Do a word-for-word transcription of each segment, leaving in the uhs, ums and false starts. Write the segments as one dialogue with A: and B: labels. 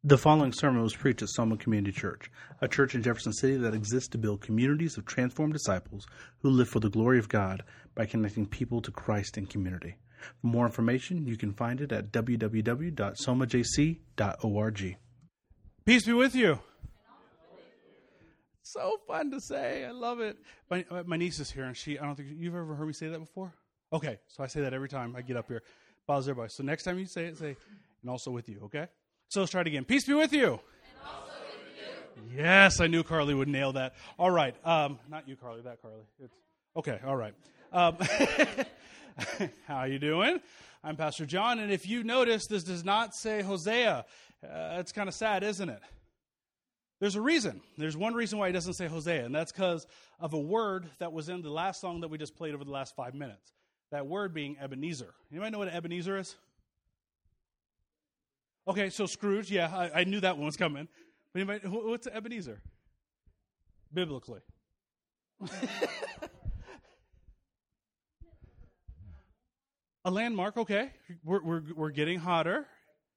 A: The following sermon was preached at Soma Community Church, a church in Jefferson City that exists to build communities of transformed disciples who live for the glory of God by connecting people to Christ and community. For more information, you can find it at w w w dot soma j c dot org.
B: Peace be with you. So fun to say. I love it. My, my niece is here, and she, I don't think, you've ever heard me say that before? Okay, so I say that every time I get up here. Bothers everybody. So next time you say it, say, and also with you, okay? So let's try it again. Peace be with you.
C: And also with you.
B: Yes, I knew Carly would nail that. All right. Um, not you, Carly. That Carly. It's, okay. All right. Um, how you doing? I'm Pastor John, and if you notice, this does not say Hosea. Uh, it's kind of sad, isn't it? There's a reason. There's one reason why it doesn't say Hosea, and that's because of a word that was in the last song that we just played over the last five minutes. That word being Ebenezer. Anybody know what an Ebenezer is? Okay, so Scrooge, yeah, I, I knew that one was coming. But anybody, what's Ebenezer? Biblically. A landmark, okay. We're, we're, we're getting hotter.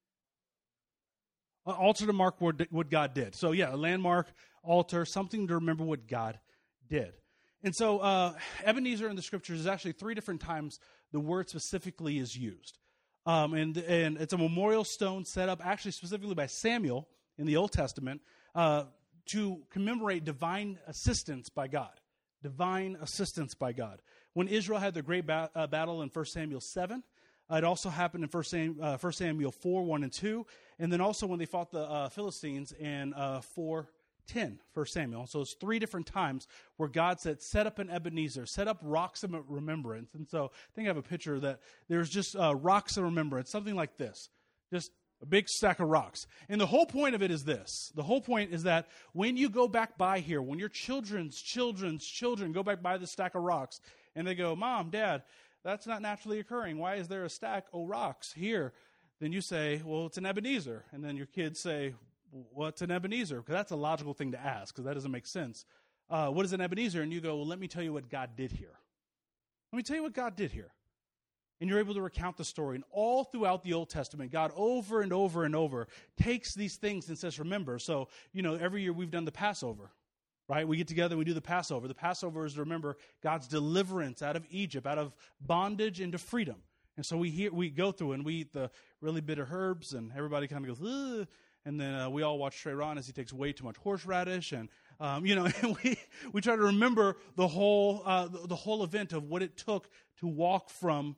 B: An altar to mark what, what God did. So yeah, a landmark, altar, something to remember what God did. And so uh, Ebenezer in the scriptures is actually three different times the word specifically is used. Um, and, and it's a memorial stone set up actually specifically by Samuel in the Old Testament uh, to commemorate divine assistance by God. Divine assistance by God. When Israel had their great ba- uh, battle in First Samuel seven, uh, it also happened in First Sam- uh, First Samuel four, one and two, and then also when they fought the uh, Philistines in uh, four ten, First Samuel. So it's three different times where God said, set up an Ebenezer, set up rocks of remembrance. And so I think I have a picture that there's just uh, rocks of remembrance, something like this, just a big stack of rocks. And the whole point of it is this. The whole point is that when you go back by here, when your children's children's children go back by the stack of rocks and they go, Mom, Dad, that's not naturally occurring. Why is there a stack of rocks here? Then you say, well, it's an Ebenezer. And then your kids say, what's an Ebenezer? Because that's a logical thing to ask, because that doesn't make sense. Uh, what is an Ebenezer? And you go, well, let me tell you what God did here. Let me tell you what God did here. And you're able to recount the story. And all throughout the Old Testament, God over and over and over takes these things and says, remember. So, you know, every year we've done the Passover, right? We get together and we do the Passover. The Passover is to remember God's deliverance out of Egypt, out of bondage into freedom. And so we hear, we go through and we eat the really bitter herbs, and everybody kind of goes, ugh. And then uh, we all watch Trey Ron as he takes way too much horseradish, and um, you know, and we we try to remember the whole uh, the, the whole event of what it took to walk from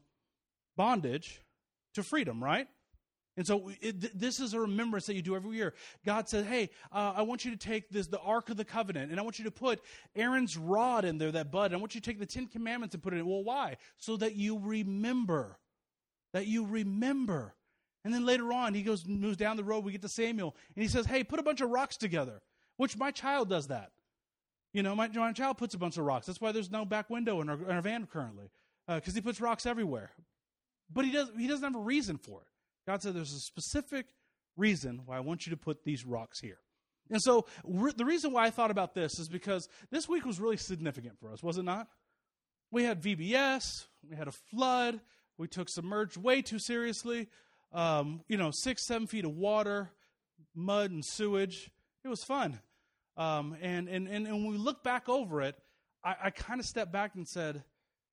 B: bondage to freedom, right? And so it, this is a remembrance that you do every year. God said, "Hey, uh, I want you to take this the Ark of the Covenant, and I want you to put Aaron's rod in there, that bud. And I want you to take the Ten Commandments and put it in. Well, why? So that you remember, that you remember." And then later on, he goes moves down the road. We get to Samuel, and he says, "Hey, put a bunch of rocks together." Which my child does that. You know, my, my child puts a bunch of rocks. That's why there's no back window in our, in our van currently, because uh, he puts rocks everywhere. But he does. He doesn't have a reason for it. God said, "There's a specific reason why I want you to put these rocks here." And so re- the reason why I thought about this is because this week was really significant for us, was it not? We had V B S. We had a flood. We took submerged way too seriously. Um, you know, six, seven feet of water, mud and sewage. It was fun. Um, and, and, and, and when we look back over it, I, I kind of stepped back and said,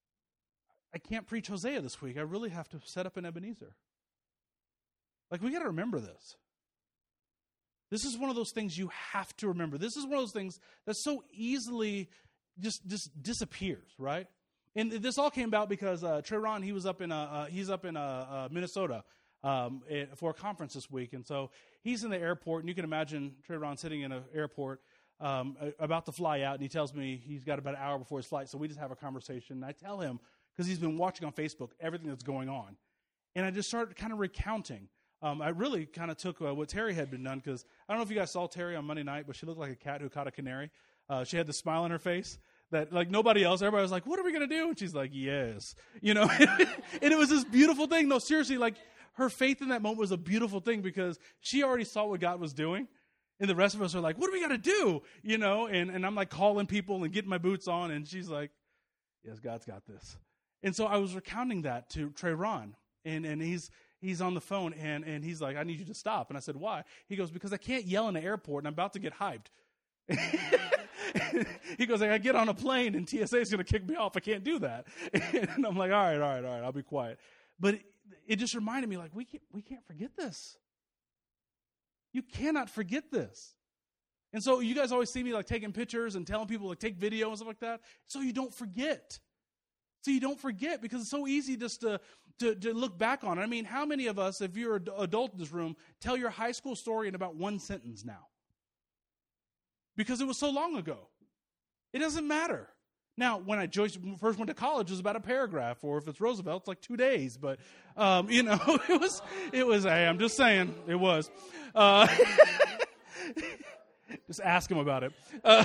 B: I can't preach Hosea this week. I really have to set up an Ebenezer. Like, we got to remember this. This is one of those things you have to remember. This is one of those things that so easily just, just disappears, right? And this all came about because uh, Trey Ron, he was up in, uh, uh, he's up in uh, uh, Minnesota. Um, for a conference this week. And so he's in the airport, and you can imagine Trey Ron sitting in an airport um, about to fly out, and he tells me he's got about an hour before his flight, so we just have a conversation. And I tell him, because he's been watching on Facebook, everything that's going on. And I just started kind of recounting. Um, I really kind of took uh, what Terry had been done, because I don't know if you guys saw Terry on Monday night, but she looked like a cat who caught a canary. Uh, she had the smile on her face that, like, nobody else, everybody was like, what are we going to do? And she's like, yes. You know, and it was this beautiful thing. No, seriously, like, her faith in that moment was a beautiful thing, because she already saw what God was doing. And the rest of us are like, what do we got to do? You know, and, and I'm like calling people and getting my boots on. And she's like, yes, God's got this. And so I was recounting that to Trey Ron. And, and he's, he's on the phone, and, and he's like, I need you to stop. And I said, why? He goes, because I can't yell in the airport, and I'm about to get hyped. He goes, I get on a plane, and T S A is going to kick me off. I can't do that. And I'm like, all right, all right, all right, I'll be quiet. But it, it just reminded me, like, we can't, we can't forget this. You cannot forget this. And so you guys always see me, like, taking pictures and telling people, like, take video and stuff like that, so you don't forget. So you don't forget, because it's so easy just to, to, to look back on it. I mean, how many of us, if you're an adult in this room, tell your high school story in about one sentence now? Because it was so long ago. It doesn't matter. Now, when I first went to college, it was about a paragraph, or if it's Roosevelt, it's like two days. But, um, you know, it was, it was, hey, I'm just saying, it was. Uh, just ask him about it. Uh,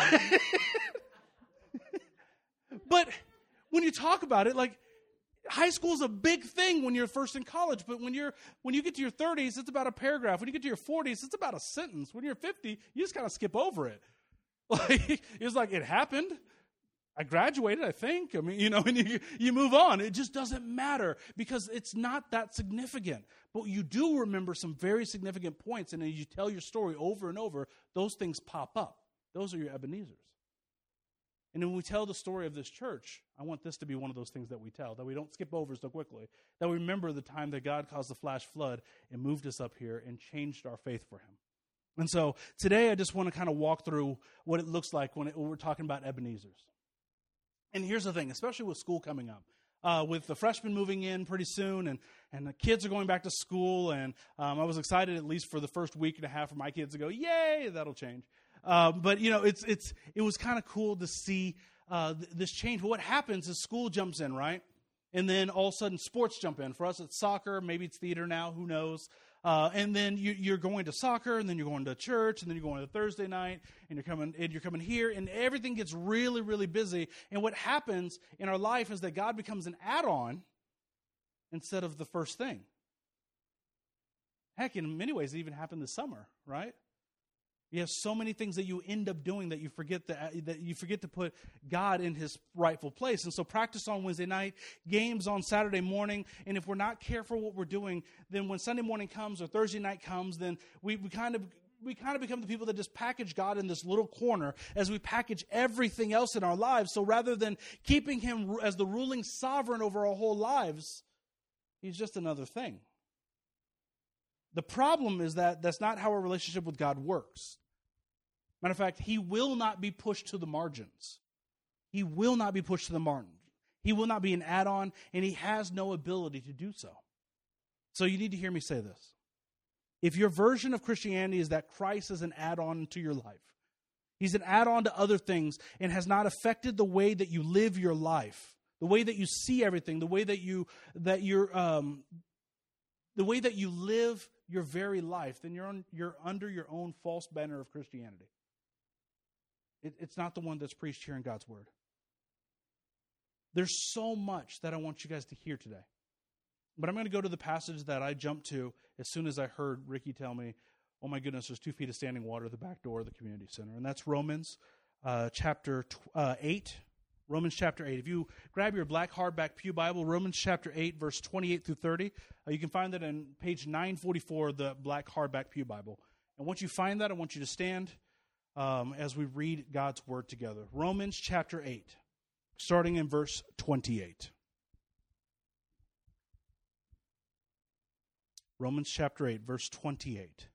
B: but when you talk about it, like, high school is a big thing when you're first in college, but when you're when you get to your thirties, it's about a paragraph. When you get to your forties, it's about a sentence. When you're fifty, you just kind of skip over it. Like, it's like, it happened. I graduated, I think. I mean, you know, and you, you move on. It just doesn't matter because it's not that significant. But you do remember some very significant points, and as you tell your story over and over, those things pop up. Those are your Ebenezer's. And when we tell the story of this church, I want this to be one of those things that we tell, that we don't skip over so quickly, that we remember the time that God caused the flash flood and moved us up here and changed our faith for him. And so today I just want to kind of walk through what it looks like when, it, when we're talking about Ebenezer's. And here's the thing, especially with school coming up, uh, with the freshmen moving in pretty soon, and, and the kids are going back to school, and um, I was excited at least for the first week and a half for my kids to go, yay, that'll change. Uh, but, you know, it's it's it was kind of cool to see uh, th- this change. But what happens is school jumps in, right? And then all of a sudden sports jump in. For us, it's soccer. Maybe it's theater now. Who knows? Uh, and then you, you're going to soccer, and then you're going to church, and then you're going to Thursday night, and you're coming and you're coming here, and everything gets really, really busy. And what happens in our life is that God becomes an add-on instead of the first thing. Heck, in many ways, it even happened this summer, right? You have so many things that you end up doing that you forget that, that you forget to put God in his rightful place. And so practice on Wednesday night, games on Saturday morning, and if we're not careful what we're doing, then when Sunday morning comes or Thursday night comes, then we, we kind of we kind of become the people that just package God in this little corner as we package everything else in our lives. So rather than keeping him as the ruling sovereign over our whole lives, he's just another thing. The problem is that that's not how our relationship with God works. Matter of fact, he will not be pushed to the margins. He will not be pushed to the margins. He will not be an add-on, and he has no ability to do so. So you need to hear me say this. If your version of Christianity is that Christ is an add-on to your life, he's an add-on to other things and has not affected the way that you live your life, the way that you see everything, the way that you that you're um, the way that you live your very life, then you're on, you're under your own false banner of Christianity. It, it's not the one that's preached here in God's Word. There's so much that I want you guys to hear today. But I'm going to go to the passage that I jumped to as soon as I heard Ricky tell me, oh my goodness, there's two feet of standing water at the back door of the community center. And that's Romans uh, chapter tw- uh, eight. Romans chapter eight. If you grab your black hardback pew Bible, Romans chapter eight, verse twenty-eight through thirty, uh, you can find that in page nine forty-four of the black hardback pew Bible. And once you find that, I want you to stand um, as we read God's Word together. Romans chapter eight, starting in verse twenty-eight. Romans chapter eight, verse twenty-eight.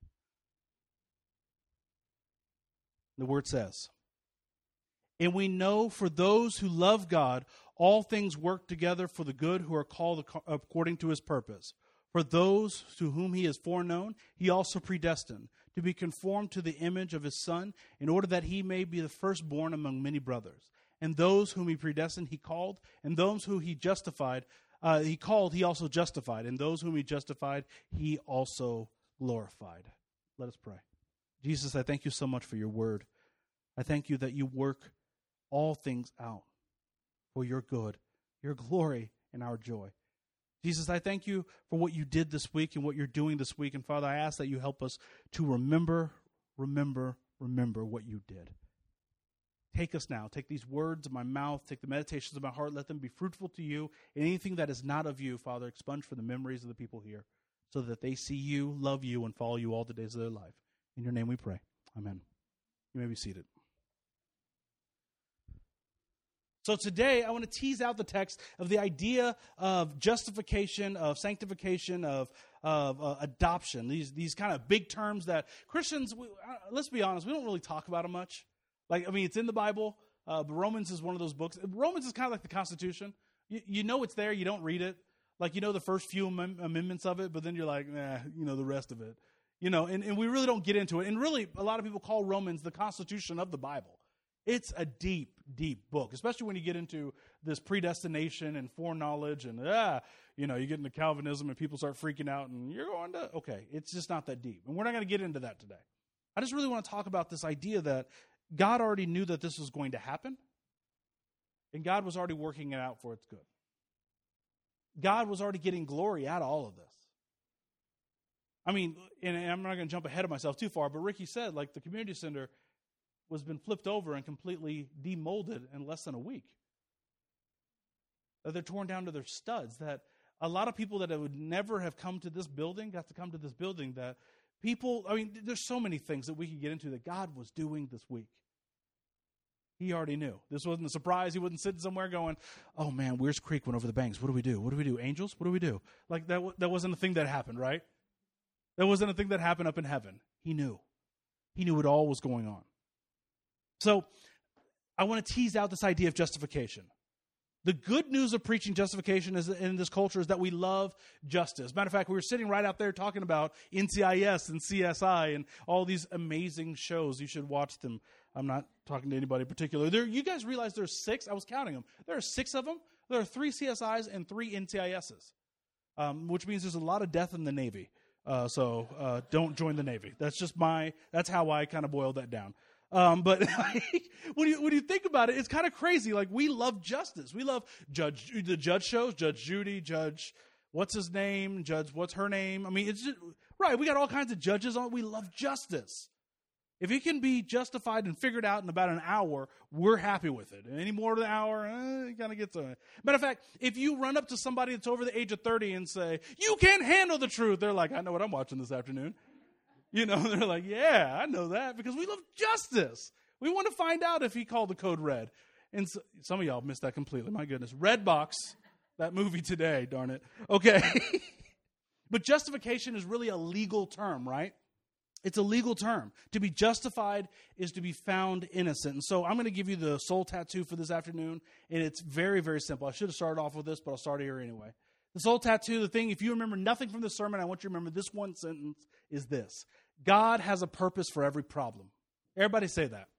B: The Word says, and we know for those who love God, all things work together for the good who are called according to his purpose. For those to whom he has foreknown, he also predestined to be conformed to the image of his Son, in order that he may be the firstborn among many brothers. And those whom he predestined, he called, and those whom he justified, uh, he called, he also justified, and those whom he justified, he also glorified. Let us pray. Jesus, I thank you so much for your word. I thank you that you work all things out for your good, your glory, and our joy. Jesus, I thank you for what you did this week and what you're doing this week. And Father, I ask that you help us to remember, remember, remember what you did. Take us now. Take these words of my mouth, take the meditations of my heart, let them be fruitful to you. And anything that is not of you, Father, expunge from the memories of the people here. so that they see you, love you, and follow you all the days of their life. In your name we pray. Amen. You may be seated. So today, I want to tease out the text of the idea of justification, of sanctification, of, of uh, adoption. These these kind of big terms that Christians, we, uh, let's be honest, we don't really talk about them much. Like, I mean, it's in the Bible, uh, but Romans is one of those books. Romans is kind of like the Constitution. You, you know it's there, you don't read it. Like, you know the first few am- amendments of it, but then you're like, nah, you know, the rest of it. You know, and, and we really don't get into it. And really, a lot of people call Romans the Constitution of the Bible. It's a deep, deep book, especially when you get into this predestination and foreknowledge and, ah, you know, you get into Calvinism and people start freaking out and you're going to, okay, it's just not that deep. And we're not going to get into that today. I just really want to talk about this idea that God already knew that this was going to happen, and God was already working it out for its good. God was already getting glory out of all of this. I mean, and I'm not going to jump ahead of myself too far, but Ricky said, like, the community center was been flipped over and completely demolded in less than a week. That they're torn down to their studs. That a lot of people that would never have come to this building got to come to this building. That people, I mean, there's so many things that we could get into that God was doing this week. He already knew. This wasn't a surprise. He wasn't sitting somewhere going, oh man, Weir's Creek went over the banks. What do we do? What do we do? Angels? What do we do? Like that, that wasn't a thing that happened, right? That wasn't a thing that happened up in heaven. He knew. He knew it all was going on. So I want to tease out this idea of justification. The good news of preaching justification is in this culture is that we love justice. Matter of fact, we were sitting right out there talking about N C I S and C S I and all these amazing shows. You should watch them. I'm not talking to anybody in particular. There, you guys realize there's six? I was counting them. There are six of them. There are three C S Is and three N C I Ss, um, which means there's a lot of death in the Navy. Uh, so uh, don't join the Navy. That's just my, that's how I kind of boiled that down. Um, but when you when you think about it, it's kind of crazy. Like, we love justice. We love judge the judge shows, Judge Judy, Judge what's his name, Judge what's her name. I mean, it's just, right. We got all kinds of judges on. We love justice. If it can be justified and figured out in about an hour, we're happy with it. Any more than an hour, eh, it kind of gets on it. Matter of fact, if you run up to somebody that's over the age of thirty and say, you can't handle the truth, they're like, I know what I'm watching this afternoon. You know, they're like, yeah, I know that, because we love justice. We want to find out if he called the code red. And so, some of y'all missed that completely. My goodness. Redbox, that movie today, darn it. Okay. But justification is really a legal term, right? It's a legal term. To be justified is to be found innocent. And so I'm going to give you the soul tattoo for this afternoon, and it's very, very simple. I should have started off with this, but I'll start here anyway. The soul tattoo, the thing, if you remember nothing from this sermon, I want you to remember this one sentence is this. God has a purpose for every problem. Everybody say that.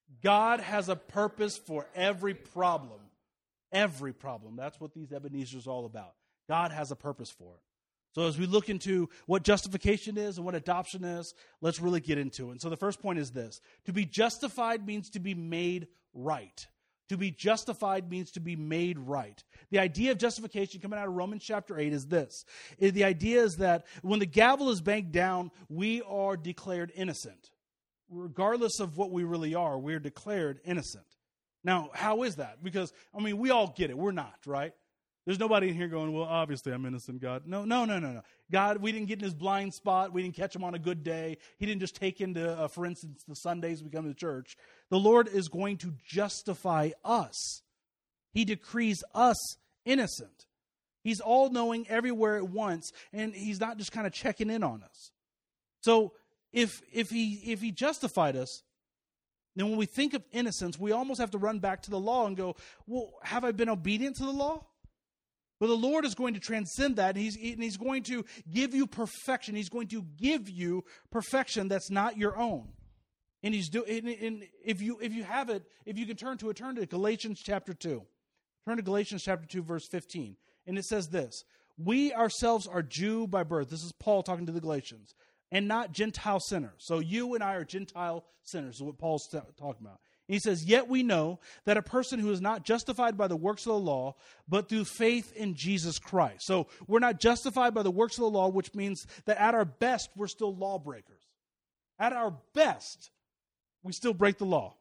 B: God has a purpose for every problem. Every problem. That's what these Ebenezer's all about. God has a purpose for it. So as we look into what justification is and what adoption is, let's really get into it. And so the first point is this. To be justified means to be made right. To be justified means to be made right. The idea of justification coming out of Romans chapter eight is this. The idea is that when the gavel is banged down, we are declared innocent. Regardless of what we really are, we're declared innocent. Now, how is that? Because, I mean, we all get it. We're not, right? There's nobody in here going, well, obviously I'm innocent, God. No, no, no, no, no. God, we didn't get in his blind spot. We didn't catch him on a good day. He didn't just take into, uh, for instance, the Sundays we come to church. The Lord is going to justify us. He decrees us innocent. He's all-knowing everywhere at once, and he's not just kind of checking in on us. So if if he if he justified us, then when we think of innocence, we almost have to run back to the law and go, well, have I been obedient to the law? But the Lord is going to transcend that, and he's, and he's going to give you perfection. He's going to give you perfection that's not your own. And he's do, and, and if you if you have it, if you can turn to it, turn to Galatians chapter two. Turn to Galatians chapter two, verse fifteen. And it says this, we ourselves are Jew by birth. This is Paul talking to the Galatians. And not Gentile sinners. So you and I are Gentile sinners, is what Paul's t- talking about. And he says, yet we know that a person who is not justified by the works of the law, but through faith in Jesus Christ. So we're not justified by the works of the law, which means that at our best, we're still lawbreakers. At our best, we still break the law.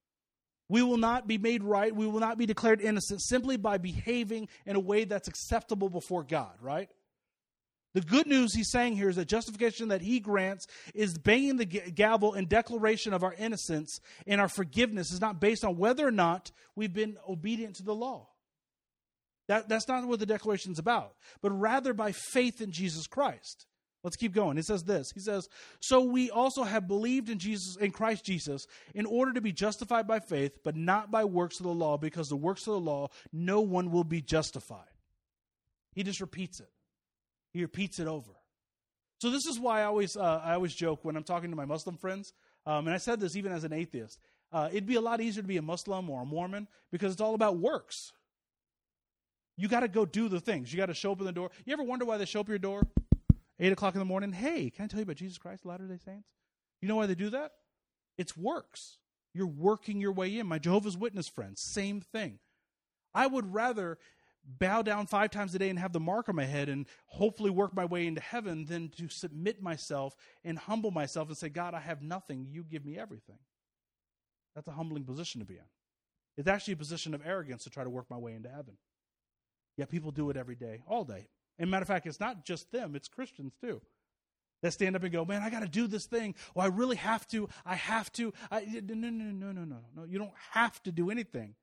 B: We will not be made right. We will not be declared innocent simply by behaving in a way that's acceptable before God, right? The good news he's saying here is that justification that he grants is banging the gavel in declaration of our innocence, and our forgiveness is not based on whether or not we've been obedient to the law. That, that's not what the declaration is about, but rather by faith in Jesus Christ. Let's keep going. It says this. He says, so we also have believed in Jesus, in Christ Jesus, in order to be justified by faith, but not by works of the law, because the works of the law, no one will be justified. He just repeats it. He repeats it over. So this is why I always uh, I always joke when I'm talking to my Muslim friends, um, and I said this even as an atheist, uh, it'd be a lot easier to be a Muslim or a Mormon because it's all about works. You got to go do the things. You got to show up at the door. You ever wonder why they show up at your door? eight o'clock in the morning. Hey, can I tell you about Jesus Christ, Latter-day Saints? You know why they do that? It's works. You're working your way in. My Jehovah's Witness friends, same thing. I would rather bow down five times a day and have the mark on my head and hopefully work my way into heaven than to submit myself and humble myself and say, God, I have nothing. You give me everything. That's a humbling position to be in. It's actually a position of arrogance to try to work my way into heaven. Yet people do it every day, all day. And matter of fact, it's not just them, it's Christians too. That stand up and go, man, I got to do this thing. Oh, I really have to. I have to. I, no, no, no, no, no, no. You don't have to do anything.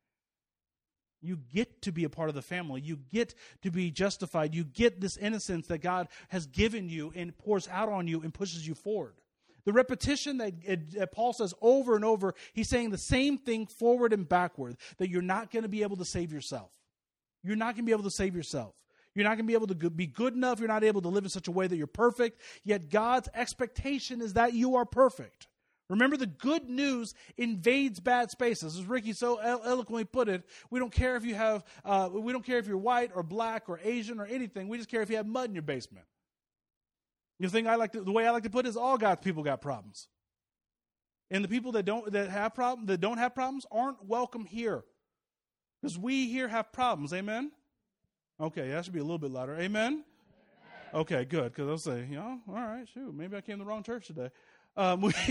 B: You get to be a part of the family. You get to be justified. You get this innocence that God has given you and pours out on you and pushes you forward. The repetition that, that Paul says over and over, he's saying the same thing forward and backward, that you're not going to be able to save yourself. You're not going to be able to save yourself. You're not going to be able to be good enough. You're not able to live in such a way that you're perfect. Yet God's expectation is that you are perfect. Remember, the good news invades bad spaces. As Ricky so eloquently put it, we don't care if you have, uh, we don't care if you're white or black or Asian or anything. We just care if you have mud in your basement. The thing I like to, the way I like to put it is, all God's people got problems, and the people that don't that have problem that don't have problems aren't welcome here, because we here have problems. Amen. Okay, that should be a little bit louder. Amen. Okay, good, because I'll say, you know, all right, shoot, maybe I came to the wrong church today. Um, we,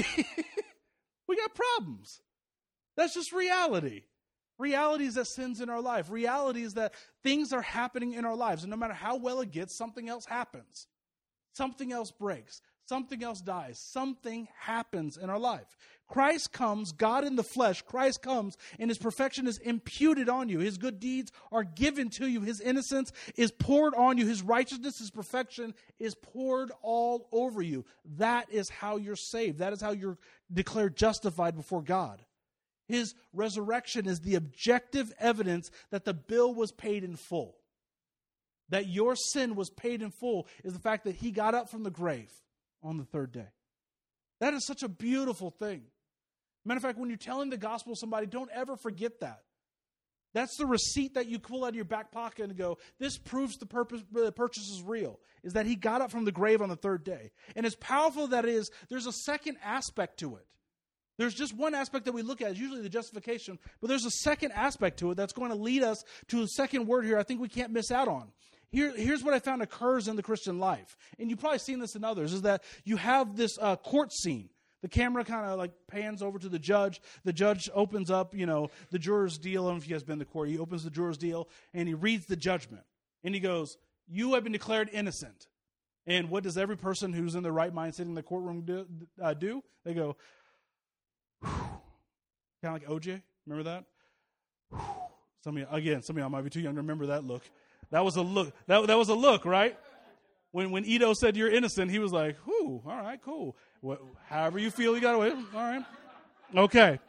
B: we got problems. That's just reality. Reality is that sin's in our life. Reality is that things are happening in our lives. And no matter how well it gets, something else happens. Something else breaks. Something else dies. Something happens in our life. Christ comes, God in the flesh, Christ comes, and his perfection is imputed on you. His good deeds are given to you. His innocence is poured on you. His righteousness, his perfection is poured all over you. That is how you're saved. That is how you're declared justified before God. His resurrection is the objective evidence that the bill was paid in full. That your sin was paid in full is the fact that he got up from the grave on the third day. That is such a beautiful thing. Matter of fact, when you're telling the gospel to somebody, don't ever forget that. That's the receipt that you pull out of your back pocket and go, this proves the purpose, the purchase is real, is that he got up from the grave on the third day. And as powerful that is, there's a second aspect to it. There's just one aspect that we look at, is usually the justification, but there's a second aspect to it that's going to lead us to a second word here I think we can't miss out on. Here, here's what I found occurs in the Christian life, and you've probably seen this in others, is that you have this uh, court scene. The camera kind of like pans over to the judge. The judge opens up, you know, the juror's deal. I don't know if you guys been to court. He opens the juror's deal, and he reads the judgment. And he goes, you have been declared innocent. And what does every person who's in their right mind sitting in the courtroom do? Uh, do? They go, whew. Kind of like O J. Remember that? Whew. Some of you, again, some of y'all might be too young to remember that look. That was a look. That, that was a look, right? When when Ito said you're innocent, he was like, whew, all right, cool. What, however you feel, you got to wait. All right. Okay.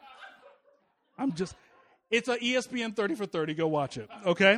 B: I'm just, it's a E S P N thirty for thirty. Go watch it. Okay.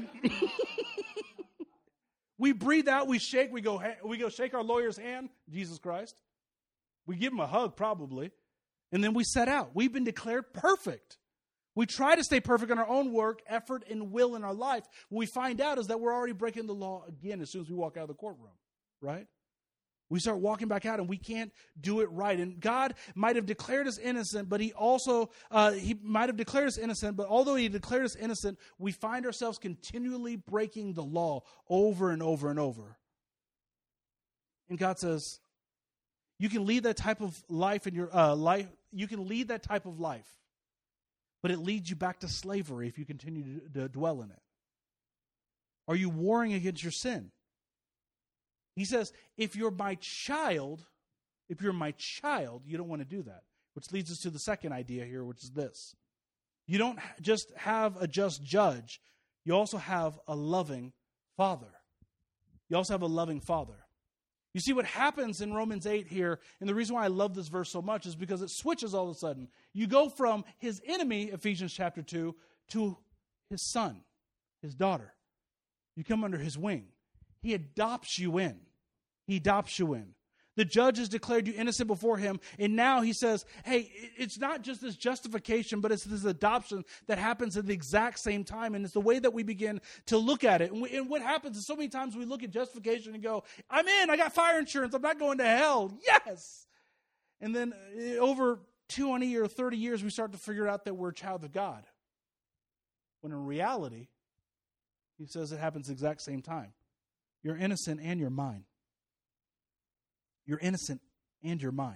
B: We breathe out, we shake, we go, we go shake our lawyer's hand, Jesus Christ. We give him a hug probably. And then we set out. We've been declared perfect. We try to stay perfect in our own work, effort, and will in our life. What we find out is that we're already breaking the law again as soon as we walk out of the courtroom, right? We start walking back out and we can't do it right. And God might have declared us innocent, but he also, uh, he might have declared us innocent, but although he declared us innocent, we find ourselves continually breaking the law over and over and over. And God says, you can lead that type of life in your uh, life. You can lead that type of life, but it leads you back to slavery if you continue to, to dwell in it. Are you warring against your sin? He says, if you're my child, if you're my child, you don't want to do that. Which leads us to the second idea here, which is this. You don't just have a just judge. You also have a loving Father. You also have a loving Father. You see what happens in Romans eight here, and the reason why I love this verse so much is because it switches all of a sudden. You go from his enemy, Ephesians chapter two, to his son, his daughter. You come under his wing. He adopts you in. He adopts you in. The judge has declared you innocent before him, and now he says, hey, it's not just this justification, but it's this adoption that happens at the exact same time, and it's the way that we begin to look at it. And, we, and what happens is so many times we look at justification and go, I'm in, I got fire insurance, I'm not going to hell, yes! And then uh, over twenty or thirty years, we start to figure out that we're a child of God. When in reality, he says it happens the exact same time. You're innocent and you're mine. You're innocent and you're mine.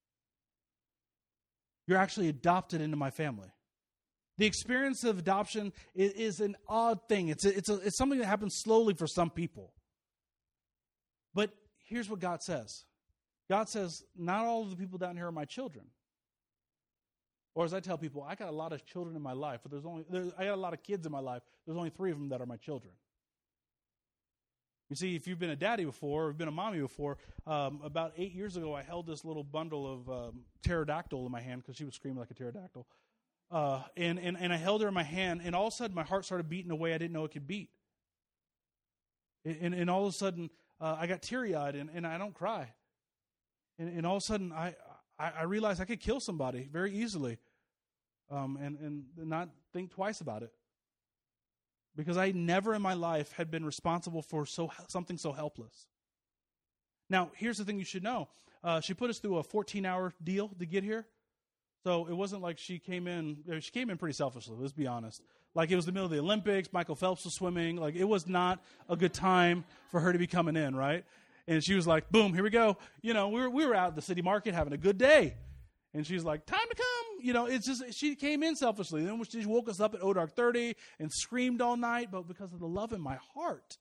B: You're actually adopted into my family. The experience of adoption is, is an odd thing. It's, a, it's, a, it's something that happens slowly for some people. But here's what God says. God says, not all of the people down here are my children. Or as I tell people, I got a lot of children in my life, but there's only there's, I got a lot of kids in my life. There's only three of them that are my children. You see, if you've been a daddy before or been a mommy before, um, about eight years ago, I held this little bundle of um, pterodactyl in my hand because she was screaming like a pterodactyl. Uh, and, and, and I held her in my hand, and all of a sudden, my heart started beating a way I didn't know it could beat. And, and all of a sudden, uh, I got teary-eyed, and, and I don't cry. And, and all of a sudden, I, I, I realized I could kill somebody very easily um, and, and not think twice about it. Because I never in my life had been responsible for so something so helpless. Now, here's the thing you should know. Uh, she put us through a fourteen-hour deal to get here. So it wasn't like she came in. She came in pretty selfishly, let's be honest. Like it was the middle of the Olympics. Michael Phelps was swimming. Like it was not a good time for her to be coming in, right? And she was like, boom, here we go. You know, we were, we were out at the city market having a good day. And she's like, time to come. You know, it's just, she came in selfishly. Then she woke us up at O Dark thirty and screamed all night. But because of the love in my heart,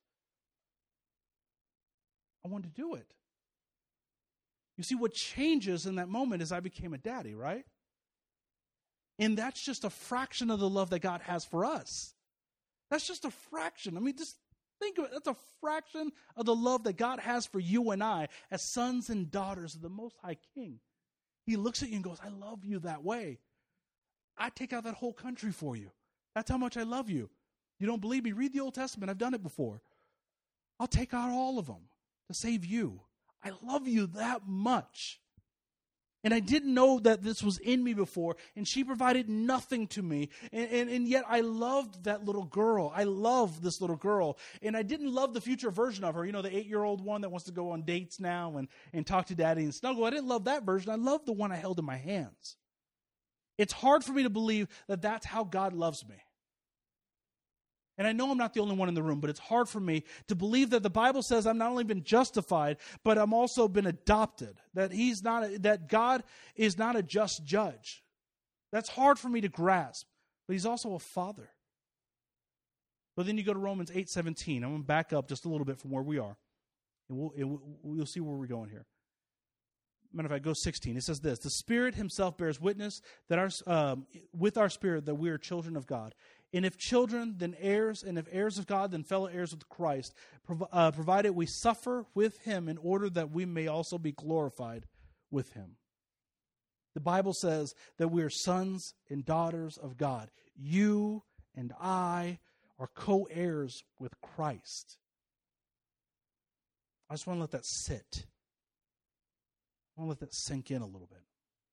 B: I wanted to do it. You see, what changes in that moment is I became a daddy, right? And that's just a fraction of the love that God has for us. That's just a fraction. I mean, just think of it. That's a fraction of the love that God has for you and I as sons and daughters of the Most High King. He looks at you and goes, I love you that way. I take out that whole country for you. That's how much I love you. You don't believe me? Read the Old Testament. I've done it before. I'll take out all of them to save you. I love you that much. And I didn't know that this was in me before, and she provided nothing to me. And, and, and yet I loved that little girl. I love this little girl. And I didn't love the future version of her. You know, the eight-year-old one that wants to go on dates now and, and talk to daddy and snuggle. I didn't love that version. I loved the one I held in my hands. It's hard for me to believe that that's how God loves me. And I know I'm not the only one in the room, but it's hard for me to believe that the Bible says I've not only been justified, but I'm also been adopted. That He's not, a, that God is not a just judge. That's hard for me to grasp, but He's also a father. But then you go to Romans eight seventeen. I'm going to back up just a little bit from where we are, and we'll, and we'll see where we're going here. Matter of fact, go sixteen. It says this: the Spirit Himself bears witness that our um, with our spirit that we are children of God. And if children, then heirs, and if heirs of God, then fellow heirs with Christ, prov- uh, provided we suffer with Him in order that we may also be glorified with Him. The Bible says that we are sons and daughters of God. You and I are co-heirs with Christ. I just want to let that sit. I want to let that sink in a little bit.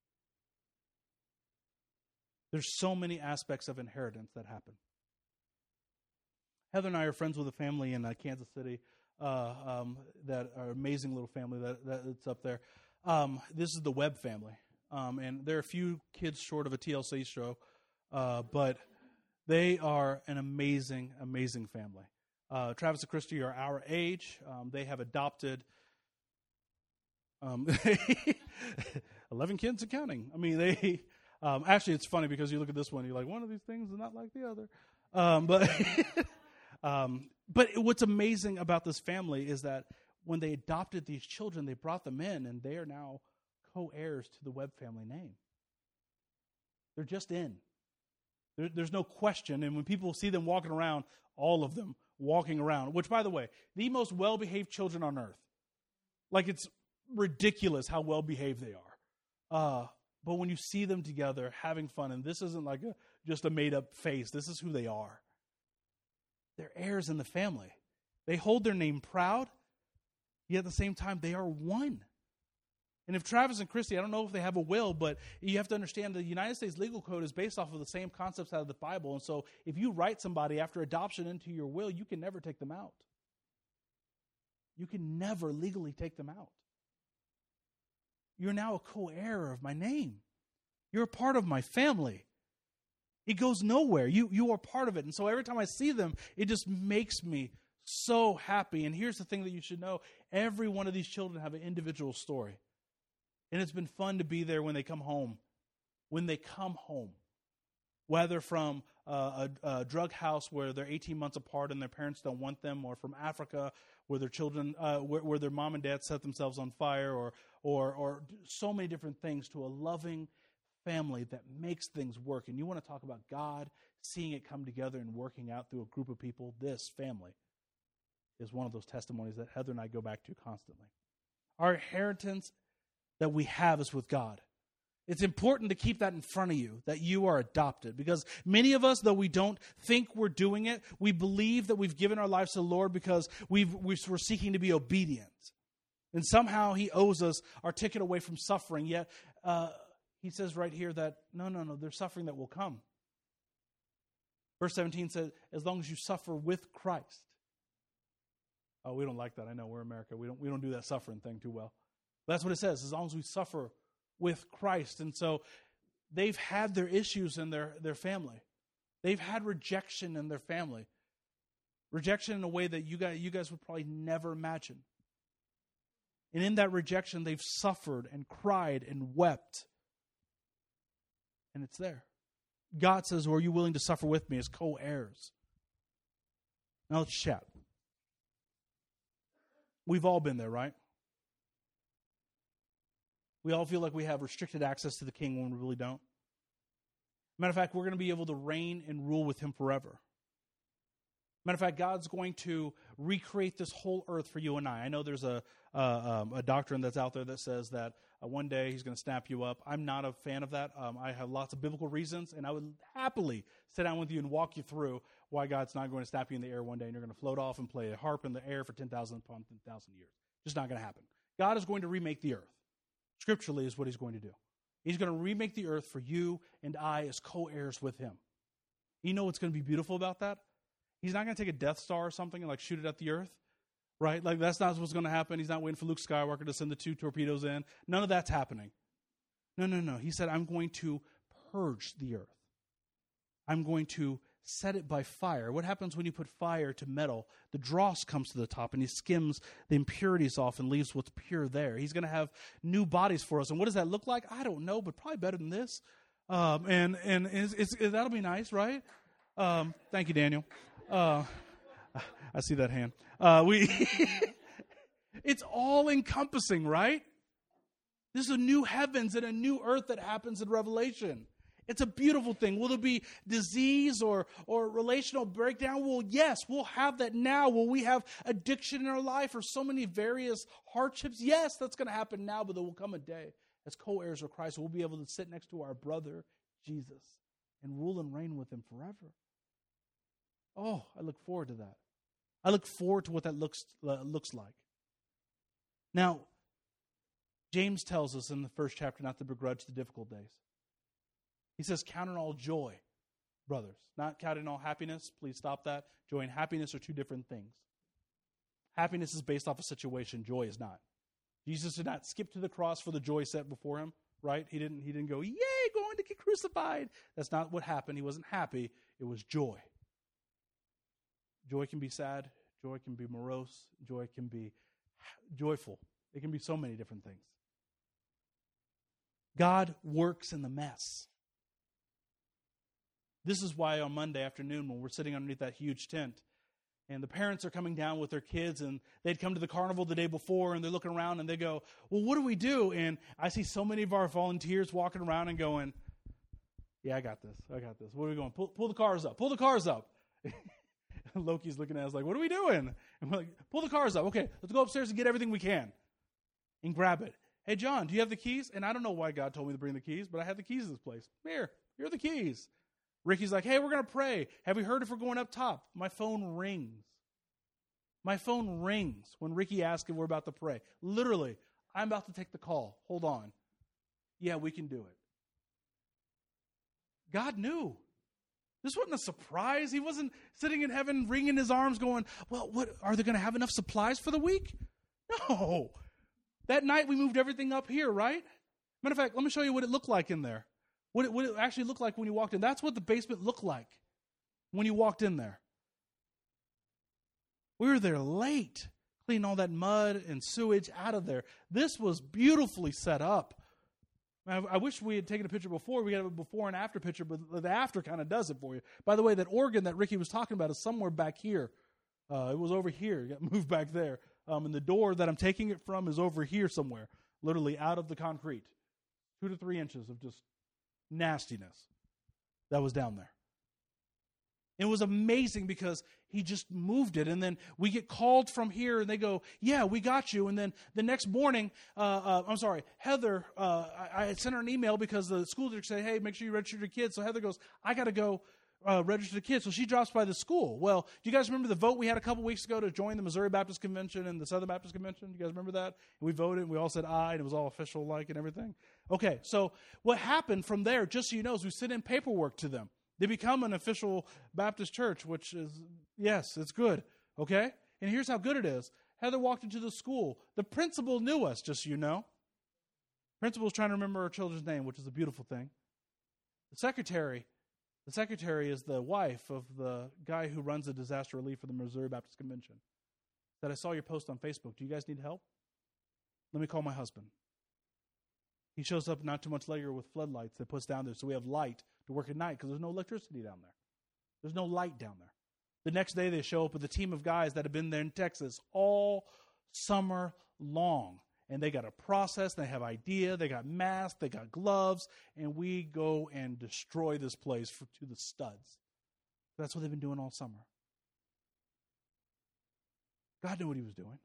B: There's so many aspects of inheritance that happen. Heather and I are friends with a family in uh, Kansas City, uh, um, that are an amazing little family that, that that's up there. Um, this is the Webb family, um, and they're a few kids short of a T L C show, uh, but they are an amazing, amazing family. Uh, Travis and Christy are our age. Um, they have adopted um, eleven kids and counting. I mean, they... Um, actually, it's funny because you look at this one, you're like, one of these things is not like the other. Um, but um, but what's amazing about this family is that when they adopted these children, they brought them in, and they are now co-heirs to the Webb family name. They're just in. There, there's no question. And when people see them walking around, all of them walking around, which, by the way, the most well-behaved children on earth. Like, it's ridiculous how well-behaved they are. Uh, but when you see them together having fun, and this isn't like a, just a made-up face, this is who they are. They're heirs in the family. They hold their name proud, yet at the same time, they are one. And if Travis and Christy, I don't know if they have a will, but you have to understand the United States legal code is based off of the same concepts out of the Bible. And so if you write somebody after adoption into your will, you can never take them out. You can never legally take them out. You're now a co-heir of my name. You're a part of my family. It goes nowhere. You, you are part of it. And so every time I see them, it just makes me so happy. And here's the thing that you should know. Every one of these children have an individual story. And it's been fun to be there when they come home. When they come home. Whether from uh, a, a drug house where they're eighteen months apart and their parents don't want them, or from Africa where their children, uh, where, where their mom and dad set themselves on fire, or, or, or so many different things, to a loving family that makes things work. And you want to talk about God seeing it come together and working out through a group of people. This family is one of those testimonies that Heather and I go back to constantly. Our inheritance that we have is with God. It's important to keep that in front of you, that you are adopted. Because many of us, though we don't think we're doing it, we believe that we've given our lives to the Lord because we've, we're seeking to be obedient. And somehow He owes us our ticket away from suffering. Yet uh, He says right here that, no, no, no, there's suffering that will come. Verse seventeen says, as long as you suffer with Christ. Oh, we don't like that. I know, we're America. We don't, we don't do that suffering thing too well. But that's what it says, as long as we suffer with Christ. And so they've had their issues in their, their family. They've had rejection in their family. Rejection in a way that you guys, you guys would probably never imagine. And in that rejection, they've suffered and cried and wept. And it's there. God says, well, are you willing to suffer with me as co-heirs? Now let's chat. We've all been there, right? We all feel like we have restricted access to the King when we really don't. Matter of fact, we're going to be able to reign and rule with Him forever. Matter of fact, God's going to recreate this whole earth for you and I. I know there's a uh, um, a doctrine that's out there that says that uh, one day He's going to snap you up. I'm not a fan of that. Um, I have lots of biblical reasons, and I would happily sit down with you and walk you through why God's not going to snap you in the air one day and you're going to float off and play a harp in the air for ten thousand upon ten thousand years. Just not going to happen. God is going to remake the earth. Scripturally is what He's going to do. He's going to remake the earth for you and I as co-heirs with Him. You know what's going to be beautiful about that? He's not going to take a Death Star or something and like shoot it at the earth, right? Like that's not what's going to happen. He's not waiting for Luke Skywalker to send the two torpedoes in. None of that's happening. No, no, no. He said, I'm going to purge the earth. I'm going to set it by fire. What happens when you put fire to metal? The dross comes to the top and He skims the impurities off and leaves what's pure there. He's going to have new bodies for us. And what does that look like? I don't know, but probably better than this. Um, and and it's, it's, that'll be nice, right? Um, thank you, Daniel. Uh, I see that hand. Uh, we it's all encompassing, right? This is a new heavens and a new earth that happens in Revelation. It's a beautiful thing. Will there be disease or, or relational breakdown? Well, yes, we'll have that now. Will we have addiction in our life or so many various hardships? Yes, that's going to happen now, but there will come a day as co-heirs of Christ, we'll be able to sit next to our brother, Jesus, and rule and reign with Him forever. Oh, I look forward to that. I look forward to what that looks uh, looks like. Now, James tells us in the first chapter not to begrudge the difficult days. He says, count it all joy, brothers. Not count it all happiness. Please stop that. Joy and happiness are two different things. Happiness is based off a situation. Joy is not. Jesus did not skip to the cross for the joy set before Him, right? He didn't, he didn't go, yay, going to get crucified. That's not what happened. He wasn't happy. It was joy. Joy can be sad. Joy can be morose. Joy can be joyful. It can be so many different things. God works in the mess. This is why on Monday afternoon when we're sitting underneath that huge tent, And the parents are coming down with their kids, and they'd come to the carnival the day before, and they're looking around, and they go, well, what do we do? And I see so many of our volunteers walking around and going, yeah, I got this. I got this. Where are we going? Pull, pull the cars up. Pull the cars up. Loki's looking at us like, what are we doing? And we're like, pull the cars up. Okay, let's go upstairs and get everything we can and grab it. Hey, John, do you have the keys? And I don't know why God told me to bring the keys, but I have the keys to this place. Here, here are the keys. Ricky's like, hey, we're going to pray. Have we heard if we're going up top? My phone rings. My phone rings when Ricky asks if we're about to pray. Literally, I'm about to take the call. Hold on. Yeah, we can do it. God knew. This wasn't a surprise. He wasn't sitting in heaven wringing his arms going, well, what are they going to have enough supplies for the week? No. That night we moved everything up here, right? Matter of fact, let me show you what it looked like in there. What it, what it actually looked like when you walked in. That's what the basement looked like when you walked in there. We were there late, cleaning all that mud and sewage out of there. This was beautifully set up. I, I wish we had taken a picture before. We had a before and after picture, but the after kind of does it for you. By the way, that organ that Ricky was talking about is somewhere back here. Uh, it was over here. It got moved back there. Um, and the door that I'm taking it from is over here somewhere, literally out of the concrete. Two to three inches of just nastiness that was down there. It was amazing because he just moved it. And then we get called from here and they go, yeah, we got you. And then the next morning, uh, uh, I'm sorry, Heather, uh, I, I sent her an email because the school district said, hey, make sure you register your kids. So Heather goes, I got to go uh, register the kids. So she drops by the school. Well, do you guys remember the vote we had a couple weeks ago to join the Missouri Baptist Convention and the Southern Baptist Convention? Do you guys remember that? And we voted and we all said aye and it was all official like and everything. Okay, so what happened from there, just so you know, is we sent in paperwork to them. They become an official Baptist church, which is, yes, it's good, okay? And here's how good it is. Heather walked into the school. The principal knew us, just so you know. Principal's trying to remember our children's name, which is a beautiful thing. The secretary, the secretary is the wife of the guy who runs the disaster relief for the Missouri Baptist Convention. Said, I saw your post on Facebook. Do you guys need help? Let me call my husband. He shows up not too much later with floodlights that puts down there so we have light to work at night because there's no electricity down there. There's no light down there. The next day they show up with a team of guys that have been there in Texas all summer long. And they got a process, they have idea, they got masks, they got gloves, and we go and destroy this place for, to the studs. That's what they've been doing all summer. God knew what he was doing.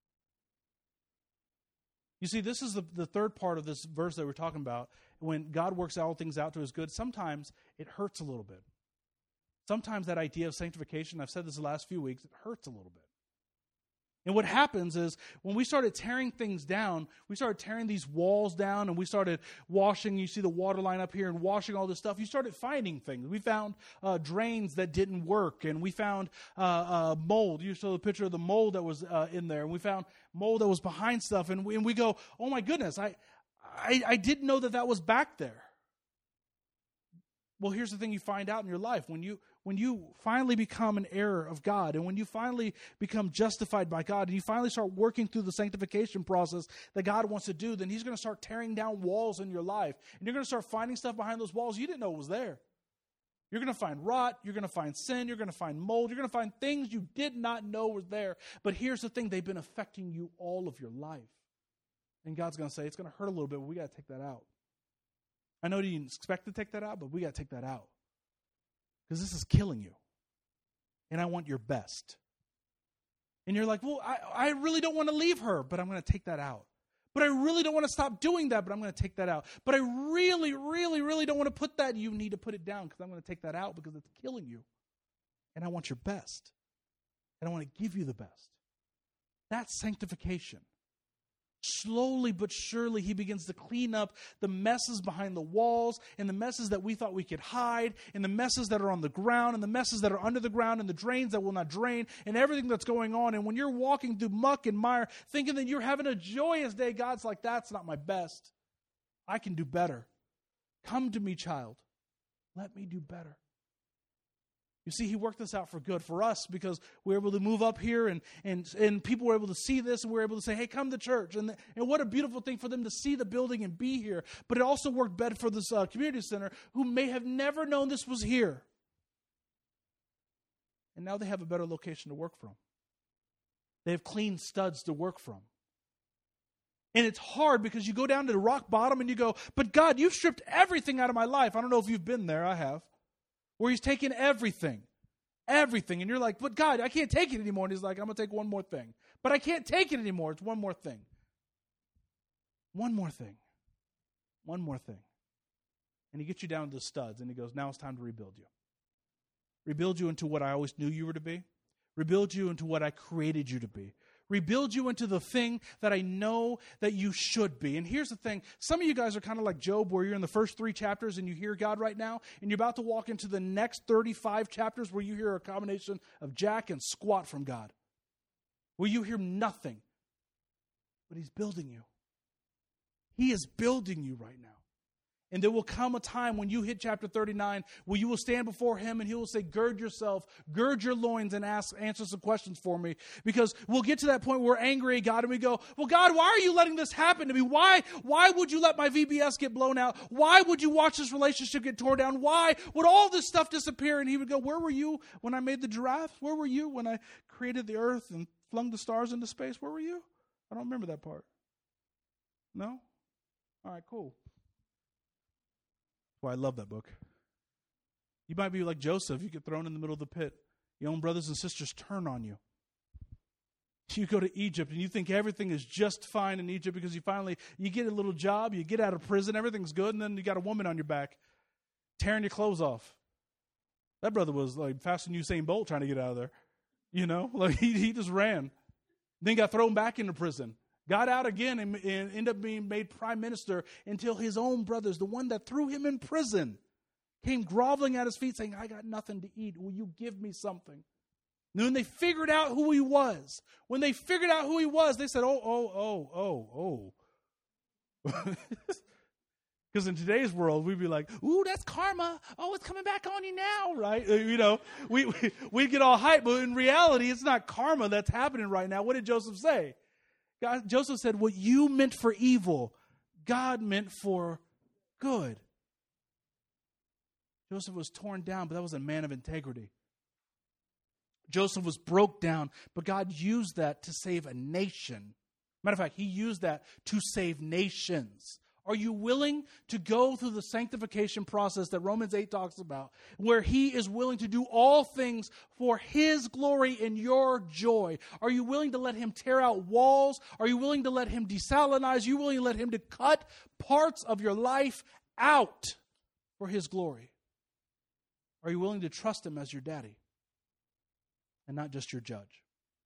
B: You see, this is the, the third part of this verse that we're talking about. When God works all things out to his good, sometimes it hurts a little bit. Sometimes that idea of sanctification, I've said this the last few weeks, it hurts a little bit. And what happens is when we started tearing things down, we started tearing these walls down and we started washing, you see the water line up here and washing all this stuff, you started finding things. We found uh, drains that didn't work and we found uh, uh, mold. You saw the picture of the mold that was uh, in there and we found mold that was behind stuff and we, and we go, oh my goodness, I, I, I didn't know that that was back there. Well, here's the thing you find out in your life. When you when you finally become an heir of God and when you finally become justified by God and you finally start working through the sanctification process that God wants to do, then he's going to start tearing down walls in your life. And you're going to start finding stuff behind those walls you didn't know was there. You're going to find rot. You're going to find sin. You're going to find mold. You're going to find things you did not know was there. But here's the thing. They've been affecting you all of your life. And God's going to say, it's going to hurt a little bit, but we got to take that out. I know you didn't expect to take that out, but we got to take that out. Because this is killing you. And I want your best. And you're like, well, I, I really don't want to leave her, but I'm going to take that out. But I really don't want to stop doing that, but I'm going to take that out. But I really, really, really don't want to put that. You need to put it down because I'm going to take that out because it's killing you. And I want your best. And I want to give you the best. That's sanctification. Slowly but surely, he begins to clean up the messes behind the walls and the messes that we thought we could hide and the messes that are on the ground and the messes that are under the ground and the drains that will not drain and everything that's going on. And when you're walking through muck and mire thinking that you're having a joyous day, God's like, that's not my best. I can do better. Come to me, child. Let me do better. You see, he worked this out for good for us because we were able to move up here and and, and people were able to see this and we were able to say, hey, come to church. And, and what a beautiful thing for them to see the building and be here. But it also worked better for this uh, community center who may have never known this was here. and now they have a better location to work from. They have clean studs to work from. And it's hard because you go down to the rock bottom and you go, but God, you've stripped everything out of my life. I don't know if you've been there. I have. Where he's taken everything. Everything. And you're like, but God, I can't take it anymore. And he's like, I'm going to take one more thing. But I can't take it anymore. It's one more thing. One more thing. One more thing. And he gets you down to the studs and he goes, now it's time to rebuild you. Rebuild you into what I always knew you were to be. Rebuild you into what I created you to be. Rebuild you into the thing that I know that you should be. And here's the thing. Some of you guys are kind of like Job, where you're in the first three chapters and you hear God right now, and you're about to walk into the next thirty-five chapters where you hear a combination of jack and squat from God. Where you hear nothing. But he's building you. He is building you right now. And there will come a time when you hit chapter thirty-nine where you will stand before him and he will say, gird yourself, gird your loins and ask, answer some questions for me. Because we'll get to that point where we're angry at God and we go, well, God, why are you letting this happen to me? Why, why would you let my V B S get blown out? Why would you watch this relationship get torn down? Why would all this stuff disappear? And he would go, where were you when I made the giraffe? Where were you when I created the earth and flung the stars into space? Where were you? I don't remember that part. No? All right, cool. Well, I love that book. You might be like Joseph. You get thrown in the middle of the pit. Your own brothers and sisters turn on you. You go to Egypt and you think everything is just fine in Egypt because you finally, you get a little job, you get out of prison, everything's good, and then you got a woman on your back tearing your clothes off. That brother was like faster than Usain Bolt trying to get out of there. You know, like he, he just ran. Then got thrown back into prison. Got out again and, and ended up being made prime minister until his own brothers, the one that threw him in prison, came groveling at his feet saying, I got nothing to eat. Will you give me something? And when they figured out who he was, when they figured out who he was, they said, oh, oh, oh, oh, oh. Because in today's world, we'd be like, ooh, that's karma. Oh, it's coming back on you now, right? You know, we, we, we'd get all hyped, but in reality, it's not karma that's happening right now. What did Joseph say? God, Joseph said, what you meant for evil, God meant for good. Joseph was torn down, but that was a man of integrity. Joseph was broke down, but God used that to save a nation. Matter of fact, he used that to save nations. Are you willing to go through the sanctification process that Romans eight talks about, where he is willing to do all things for his glory and your joy? Are you willing to let him tear out walls? Are you willing to let him desalinize? Are you willing to let him to cut parts of your life out for his glory? Are you willing to trust him as your daddy and not just your judge?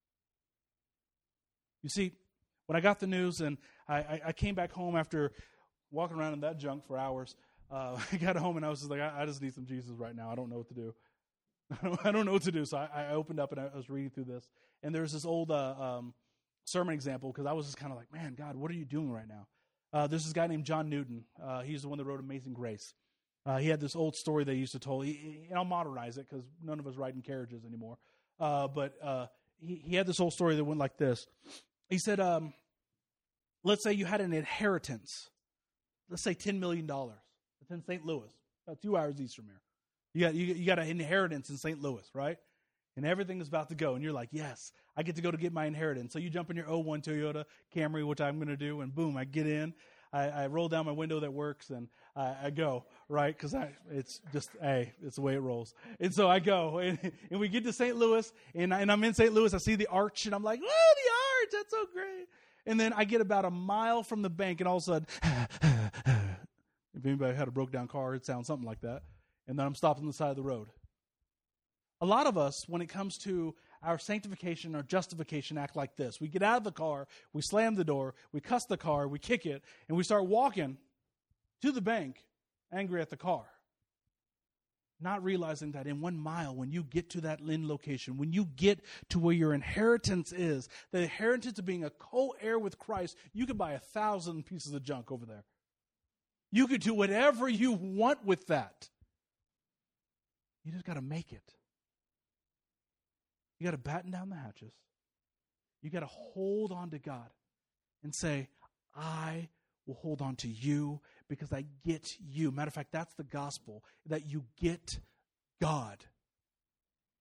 B: You see, when I got the news and I, I, I came back home after walking around in that junk for hours, uh, I got home and I was just like, I, I just need some Jesus right now. I don't know what to do. I don't, I don't know what to do. So I, I opened up and I was reading through this. And there's this old uh, um, sermon example because I was just kind of like, man, God, what are you doing right now? Uh, there's this guy named John Newton. Uh, he's the one that wrote Amazing Grace. Uh, he had this old story that he used to tell. He, he, and I'll modernize it because none of us ride in carriages anymore. Uh, but uh, he, he had this old story that went like this. He said, um, let's say you had an inheritance. Let's say ten million dollars. It's in Saint Louis, about two hours east from here. You got, you, you got an inheritance in Saint Louis, right? And everything is about to go. And you're like, yes, I get to go to get my inheritance. So you jump in your oh one Toyota Camry, which I'm going to do, and boom, I get in. I, I roll down my window that works, and I, I go, right? Because I, it's just, hey, it's the way it rolls. And so I go, and, and we get to Saint Louis, and, I, and I'm in Saint Louis. I see the arch, and I'm like, oh, the arch, that's so great. And then I get about a mile from the bank, and all of a sudden, if anybody had a broke down car, it sounds something like that. And then I'm stopped on the side of the road. A lot of us, when it comes to our sanctification or justification, act like this. We get out of the car, we slam the door, we cuss the car, we kick it, and we start walking to the bank, angry at the car. Not realizing that in one mile, when you get to that end location, when you get to where your inheritance is, the inheritance of being a co-heir with Christ, you could buy a thousand pieces of junk over there. You could do whatever you want with that. You just got to make it. You got to batten down the hatches. You got to hold on to God and say, I will hold on to you because I get you. Matter of fact, that's the gospel, that you get God.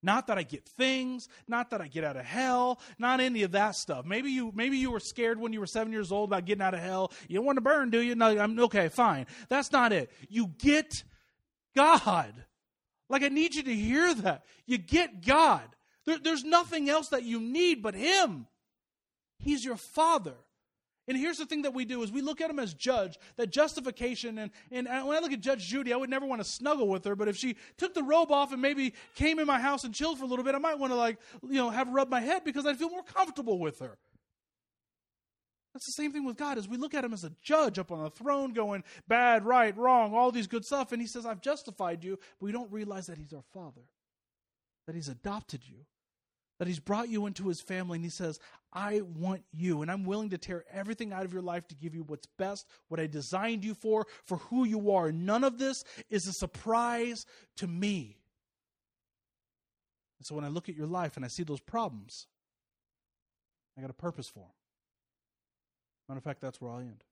B: Not that I get things, not that I get out of hell, not any of that stuff. Maybe you maybe you were scared when you were seven years old about getting out of hell. You don't want to burn, do you? No, I'm okay, fine. That's not it. You get God. Like, I need you to hear that. You get God. There, there's nothing else that you need but Him. He's your Father. And here's the thing that we do is we look at Him as judge, that justification. And, and when I look at Judge Judy, I would never want to snuggle with her. But if she took the robe off and maybe came in my house and chilled for a little bit, I might want to, like, you know, have her rub my head because I'd feel more comfortable with her. That's the same thing with God, is we look at Him as a judge up on a throne going bad, right, wrong, all these good stuff. And He says, I've justified you. But we don't realize that He's our Father, that He's adopted you, that He's brought you into His family. And He says, I want you, and I'm willing to tear everything out of your life to give you what's best, what I designed you for, for who you are. None of this is a surprise to me. And so when I look at your life and I see those problems, I got a purpose for them. Matter of fact, that's where I'll end.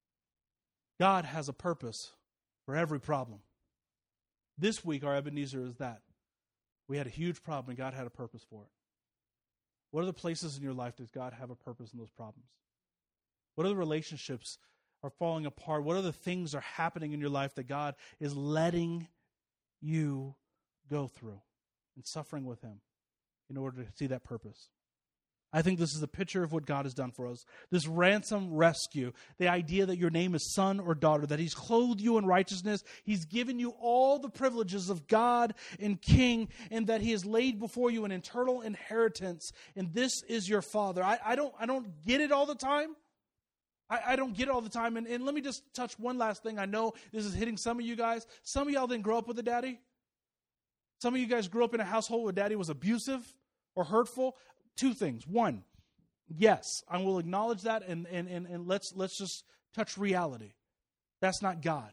B: God has a purpose for every problem. This week, our Ebenezer is that. We had a huge problem, and God had a purpose for it. What are the places in your life does God have a purpose in those problems? What are the relationships are falling apart? What are the things are happening in your life that God is letting you go through and suffering with Him in order to see that purpose? I think this is a picture of what God has done for us. This ransom rescue, the idea that your name is son or daughter, that He's clothed you in righteousness, He's given you all the privileges of God and King, and that He has laid before you an eternal inheritance, and this is your Father. I, I don't I don't get it all the time. I, I don't get it all the time. And, and let me just touch one last thing. I know this is hitting some of you guys. Some of y'all didn't grow up with a daddy. Some of you guys grew up in a household where daddy was abusive or hurtful. Two things. One, yes, I will acknowledge that, and, and, and, and let's let's just touch reality. That's not God.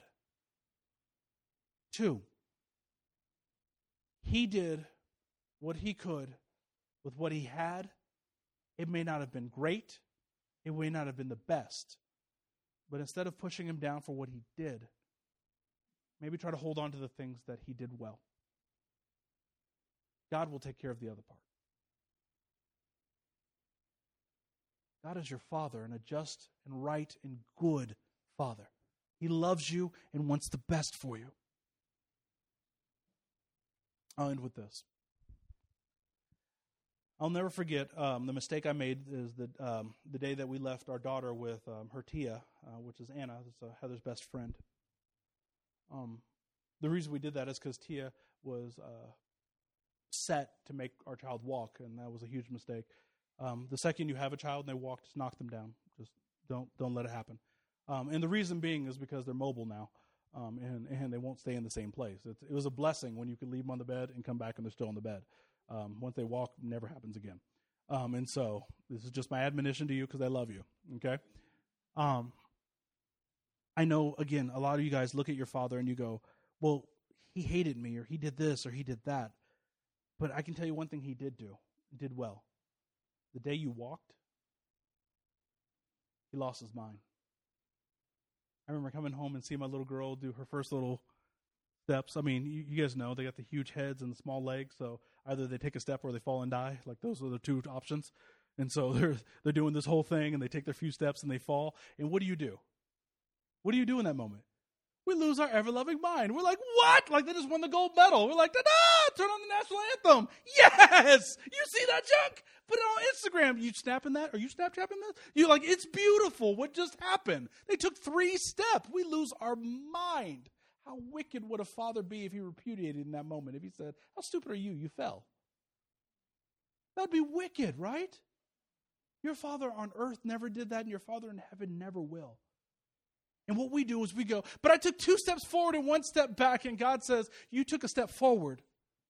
B: Two, He did what He could with what He had. It may not have been great. It may not have been the best. But instead of pushing Him down for what He did, maybe try to hold on to the things that He did well. God will take care of the other part. God is your Father, and a just and right and good Father. He loves you and wants the best for you. I'll end with this. I'll never forget um, the mistake I made is that um, the day that we left our daughter with um, her Tia, uh, which is Anna, that's uh, Heather's best friend. Um, the reason we did that is because Tia was uh, set to make our child walk, and that was a huge mistake. Um, the second you have a child and they walk, just knock them down. Just don't don't let it happen. Um, and the reason being is because they're mobile now, um, and, and they won't stay in the same place. It's, it was a blessing when you could leave them on the bed and come back and they're still on the bed. Um, once they walk, it never happens again. Um, and so this is just my admonition to you because I love you, okay? Um, I know, again, a lot of you guys look at your father and you go, well, he hated me, or he did this, or he did that. But I can tell you one thing he did do, did well. The day you walked, he lost his mind. I remember coming home and seeing my little girl do her first little steps. I mean, you, you guys know they got the huge heads and the small legs, so either they take a step or they fall and die. Like, those are the two options. And so they're they're doing this whole thing, and they take their few steps and they fall. And what do you do? What do you do in that moment? We lose our ever-loving mind. We're like, what? Like, they just won the gold medal. We're like, ta-da! Turn on the national anthem. Yes! You see that junk? Put it on Instagram. You snapping that? Are you Snapchatting this? You're like, it's beautiful. What just happened? They took three steps. We lose our mind. How wicked would a father be if he repudiated in that moment? If he said, how stupid are you? You fell. That'd be wicked, right? Your father on earth never did that, and your father in heaven never will. And what we do is we go, but I took two steps forward and one step back, and God says, you took a step forward.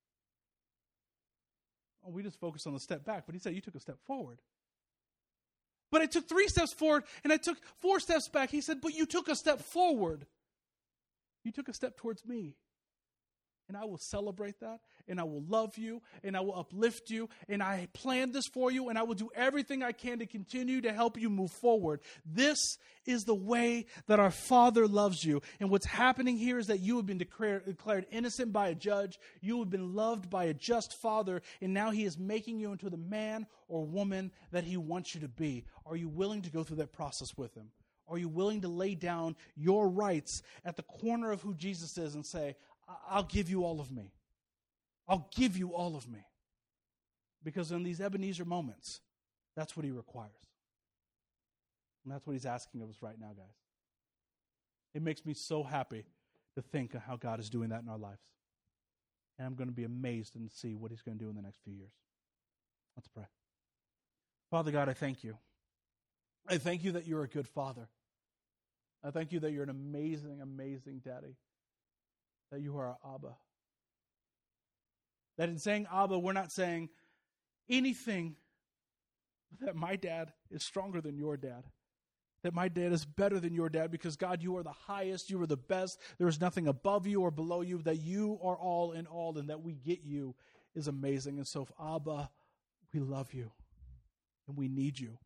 B: Oh, we just focused on the step back, but he said, you took a step forward. But I took three steps forward, and I took four steps back. He said, but you took a step forward. You took a step towards me. And I will celebrate that, and I will love you, and I will uplift you, and I planned this for you, and I will do everything I can to continue to help you move forward. This is the way that our Father loves you. And what's happening here is that you have been declared, declared innocent by a judge. You have been loved by a just Father, and now He is making you into the man or woman that He wants you to be. Are you willing to go through that process with Him? Are you willing to lay down your rights at the corner of who Jesus is and say, I'll give you all of me. I'll give you all of me. Because in these Ebenezer moments, that's what He requires. And that's what He's asking of us right now, guys. It makes me so happy to think of how God is doing that in our lives. And I'm going to be amazed and see what He's going to do in the next few years. Let's pray. Father God, I thank you. I thank you that you're a good Father. I thank you that you're an amazing, amazing Daddy. That you are our Abba. That in saying Abba, we're not saying anything that my dad is stronger than your dad. That my dad is better than your dad because, God, you are the highest, you are the best. There is nothing above you or below you. That you are all in all, and that we get you is amazing. And so, Abba, we love you and we need you.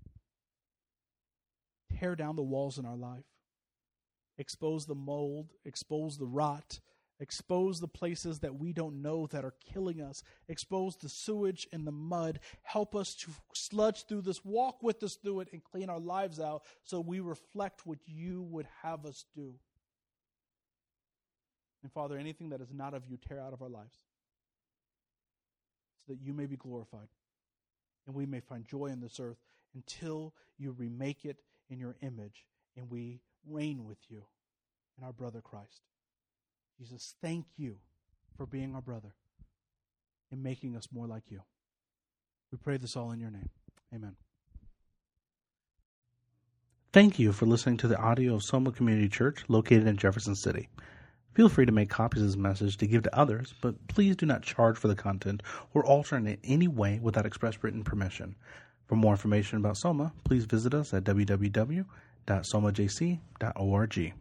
B: Tear down the walls in our life. Expose the mold, expose the rot. Expose the places that we don't know that are killing us. Expose the sewage and the mud. Help us to sludge through this, walk with us through it, and clean our lives out so we reflect what you would have us do. And Father, anything that is not of you, tear out of our lives so that you may be glorified and we may find joy in this earth until you remake it in your image and we reign with you in our brother Christ. Jesus, thank you for being our brother and making us more like you. We pray this all in your name. Amen.
A: Thank you for listening to the audio of Soma Community Church located in Jefferson City. Feel free to make copies of this message to give to others, but please do not charge for the content or alter it in any way without express written permission. For more information about Soma, please visit us at w w w dot soma j c dot org.